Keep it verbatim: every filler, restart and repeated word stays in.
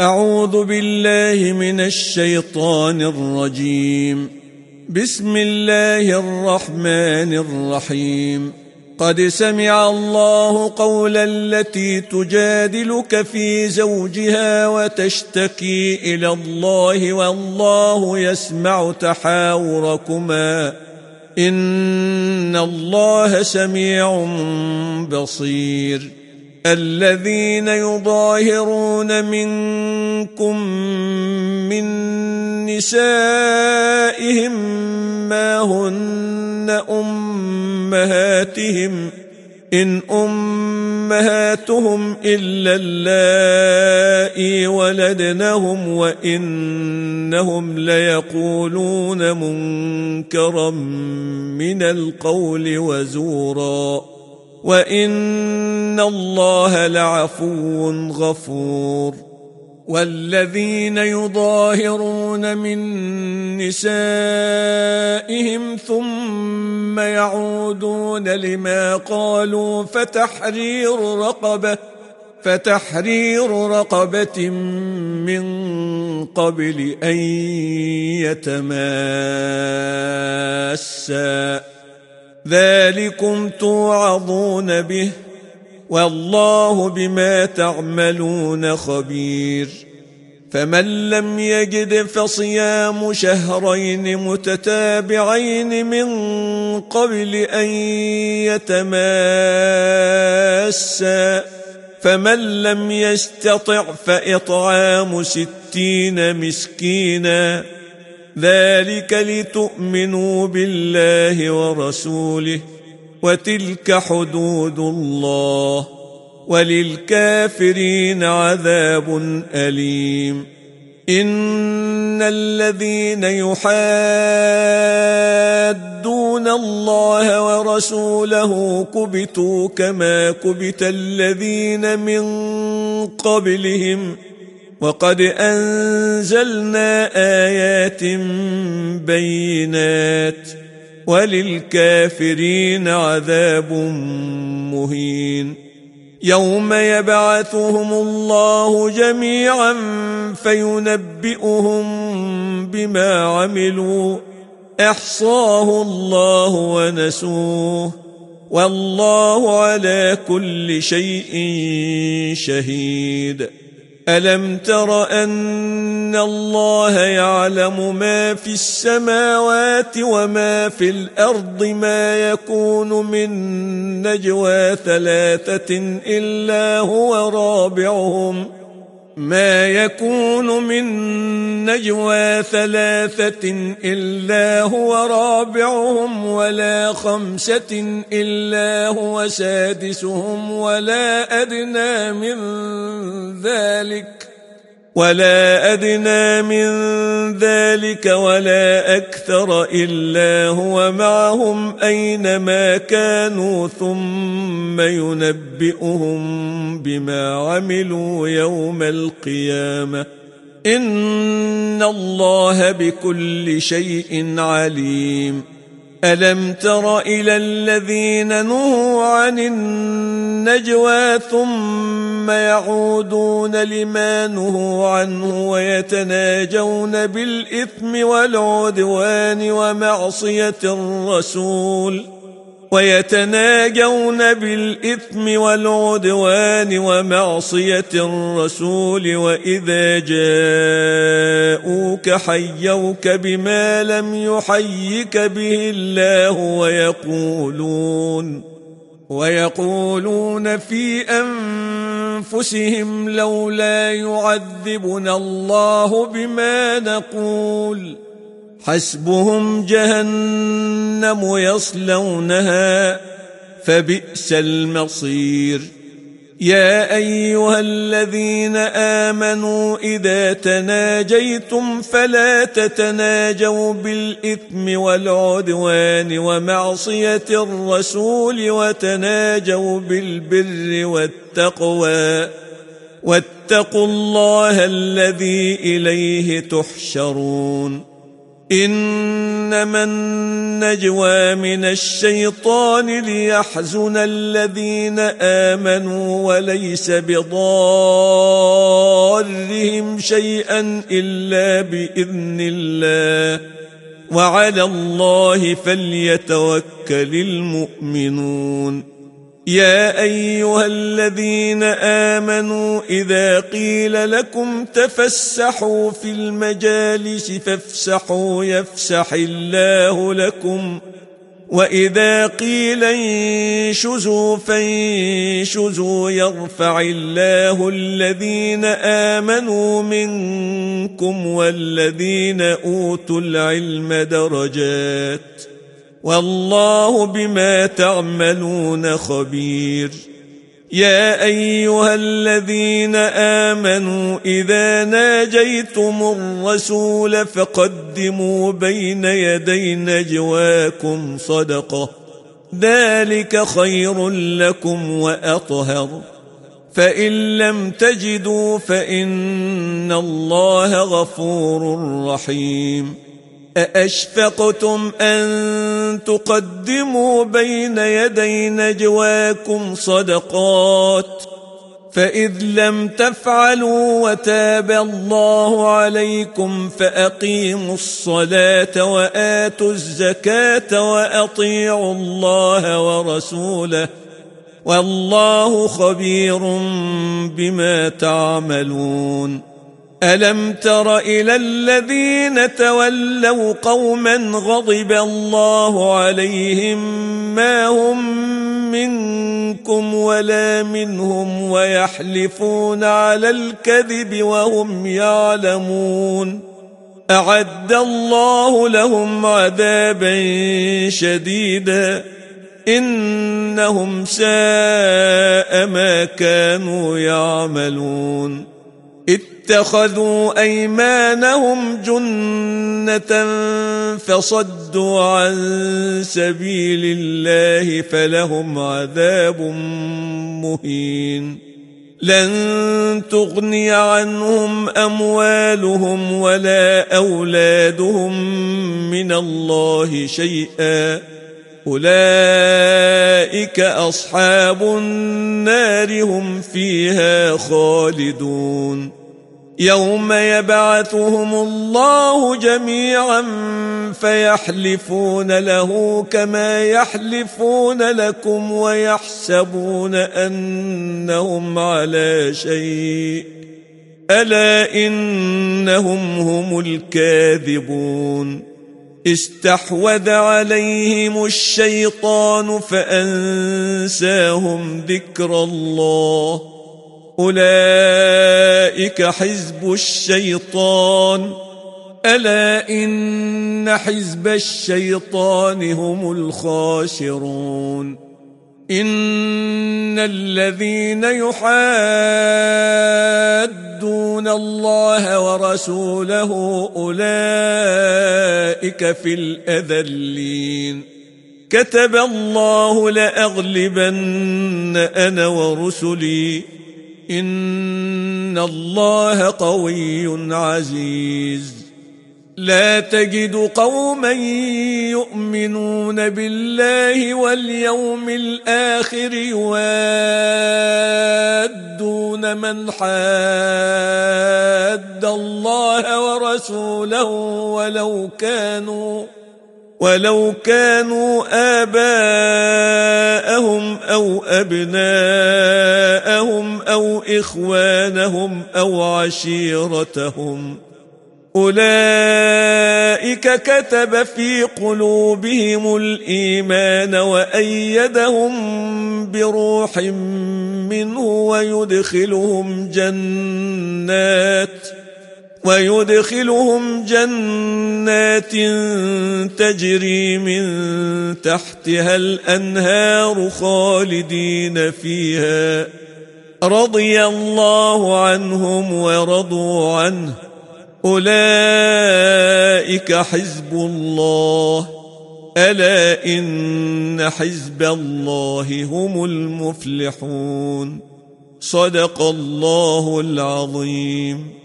أعوذ بالله من الشيطان الرجيم. بسم الله الرحمن الرحيم. قد سمع الله قول التي تجادلك في زوجها وتشتكي إلى الله والله يسمع تحاوركما إن الله سميع بصير. الذين يظاهرون منكم من نسائهم ما هن أمهاتهم إن أمهاتهم إلا اللائي ولدنهم وإنهم ليقولون منكرا من القول وزورا وإن الله لعفو غفور. والذين يظاهرون من نسائهم ثم يعودون لما قالوا فتحرير رقبة فتحرير رقبة من قبل أن يتماسا ذلكم توعظون به والله بما تعملون خبير. فمن لم يجد فصيام شهرين متتابعين من قبل أن يتماسا فمن لم يستطع فإطعام ستين مسكينا ذلك لتؤمنوا بالله ورسوله وتلك حدود الله وللكافرين عذاب أليم. إن الذين يحادون الله ورسوله كبتوا كما كبت الذين من قبلهم وقد أنزلنا آيات بينات وللكافرين عذاب مهين. يوم يبعثهم الله جميعا فينبئهم بما عملوا أحصاه الله ونسوه والله على كل شيء شهيد. ألم تر أن الله يعلم ما في السماوات وما في الأرض ما يكون من نجوى ثلاثة إلا هو رابعهم ما يكون من نجوى ثلاثة إلا هو رابعهم ولا خمسة إلا هو سادسهم ولا أدنى من ذلك ولا أدنى من ذلك ولا أكثر إلا هو معهم أينما كانوا ثم ينبئهم بما عملوا يوم القيامة إن الله بكل شيء عليم. ألم تر إلى الذين نهوا عن النجوى ثم يعودون لما نهوا عنه ويتناجون بالإثم والعدوان ومعصية الرسول ويتناجون بالإثم والعدوان ومعصية الرسول وإذا جاءوك حيوك بما لم يحيك به الله ويقولون ويقولون في أنفسهم لولا يعذبنا الله بما نقول حسبهم جهنم يصلونها فبئس المصير. يا أيها الذين آمنوا إذا تناجيتم فلا تتناجوا بالإثم والعدوان ومعصية الرسول وتناجوا بالبر والتقوى واتقوا الله الذي إليه تحشرون. إنما النجوى من الشيطان ليحزن الذين آمنوا وليس بضارهم شيئا إلا بإذن الله وعلى الله فليتوكل المؤمنون. يا أيها الذين آمنوا إذا قيل لكم تفسحوا في المجالس فافسحوا يفسح الله لكم وإذا قيل انشزوا فانشزوا يرفع الله الذين آمنوا منكم والذين أوتوا العلم درجات والله بما تعملون خبير. يا أيها الذين آمنوا إذا ناجيتم الرسول فقدموا بين يدي نجواكم صدقة ذلك خير لكم وأطهر فإن لم تجدوا فإن الله غفور رحيم. أأشفقتم أن تقدموا بين يدي نجواكم صدقات فإذ لم تفعلوا وتاب الله عليكم فأقيموا الصلاة وآتوا الزكاة وأطيعوا الله ورسوله والله خبير بما تعملون. ألم تر إلى الذين تولوا قوما غضب الله عليهم ما هم منكم ولا منهم ويحلفون على الكذب وهم يعلمون أعد الله لهم عذابا شديدا إنهم ساء ما كانوا يعملون. اتخذوا أيمانهم جنة فصدوا عن سبيل الله فلهم عذاب مهين. لن تغني عنهم أموالهم ولا أولادهم من الله شيئا أولئك أصحاب النار هم فيها خالدون. يوم يبعثهم الله جميعا فيحلفون له كما يحلفون لكم ويحسبون أنهم على شيء ألا إنهم هم الكاذبون. استحوذ عليهم الشيطان فأنساهم ذكر الله أولئك حزب الشيطان ألا إن حزب الشيطان هم الخاسرون. إن الذين يحادون الله ورسوله أولئك في الأذلين. كتب الله لأغلبن أنا ورسلي إن الله قوي عزيز. لا تجد قوما يؤمنون بالله واليوم الآخر يوادون من حاد الله ورسوله ولو كانوا ولو كانوا آباءهم أو أبناءهم أو إخوانهم أو عشيرتهم أولئك كتب في قلوبهم الإيمان وأيدهم بروح منه ويدخلهم جنات ويدخلهم جنات تجري من تحتها الأنهار خالدين فيها رضي الله عنهم ورضوا عنه أولئك حزب الله ألا إن حزب الله هم المفلحون. صدق الله العظيم.